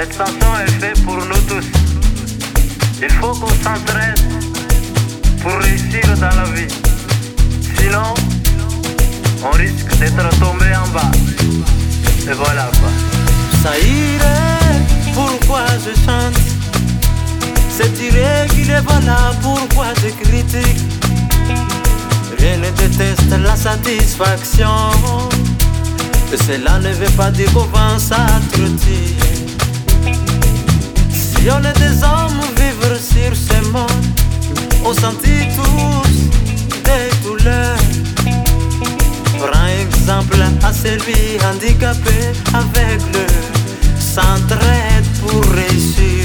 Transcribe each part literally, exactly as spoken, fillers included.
Cette chanson est faite pour nous tous. Il faut qu'on s'entraide pour réussir dans la vie. Sinon, on risque d'être tombé en bas. Et voilà quoi. Ça irait, pourquoi je chante? C'est irrégulier, voilà pourquoi je critique. Rien ne déteste la satisfaction. Et cela ne veut pas dire qu'on va s'entretenir. Si on est des hommes, vivre sur ce monde, on sentit tous des douleurs. Prends exemple à celui handicapé, aveugle, s'entraide pour réussir.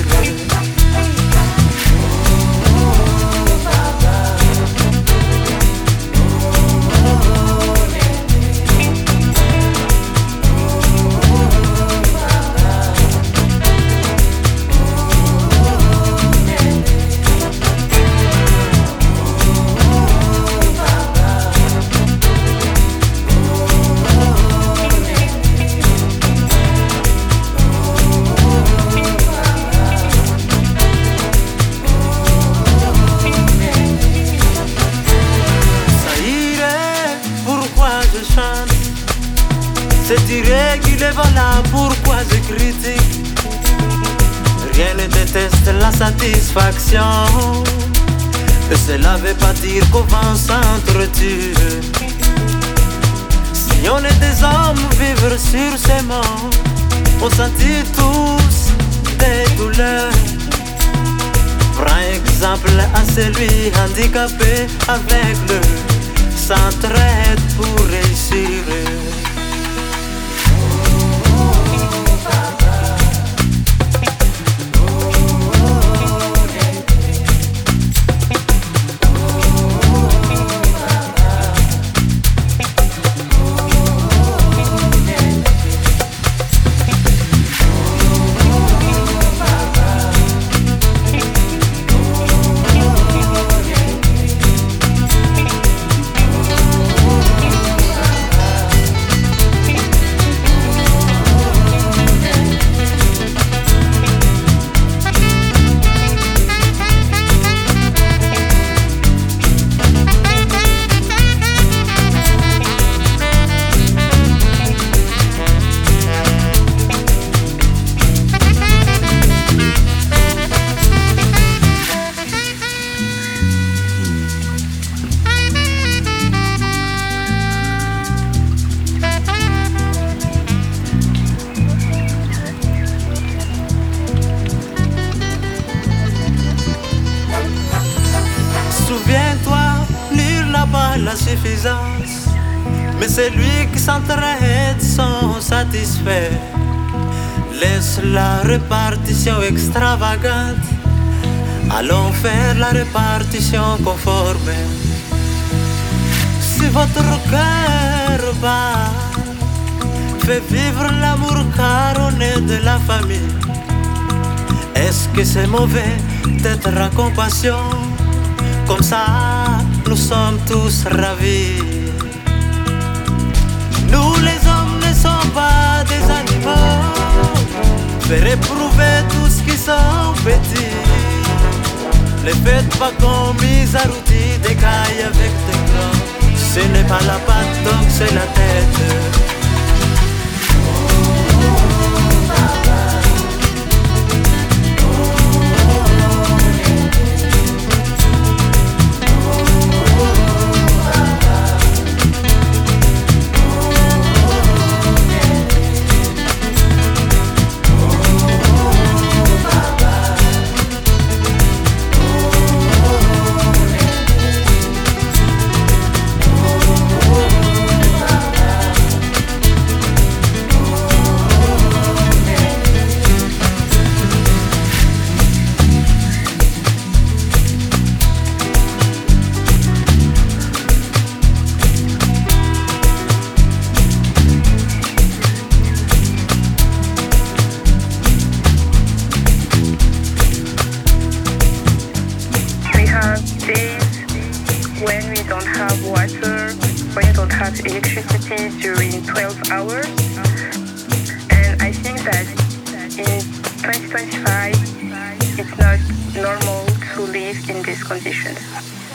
C'est irrégulier, voilà pourquoi je critique. Rien ne déteste la satisfaction. Et cela veut pas dire qu'on va s'entretuer. Si on est des hommes, vivre sur ces mondes, on sentit tous des douleurs. Prends exemple à celui handicapé, aveugle, s'entraide pour réussir. Souviens-toi, nul n'a pas la suffisance, mais celui qui s'entraide sont satisfaits. Laisse la répartition extravagante, allons faire la répartition conforme. Si votre cœur bat, fait vivre l'amour car on est de la famille. Est-ce que c'est mauvais d'être en compassion? Comme ça, nous sommes tous ravis. Nous les hommes ne sommes pas des animaux. Faire éprouver tout ce qui sont petits. Ne faites pas comme Mizarouti, des cailles avec des grands. Ce n'est pas la patte, donc c'est la tête. have electricity during twelve hours. And I think that in twenty twenty-five, it's not normal to live in these conditions.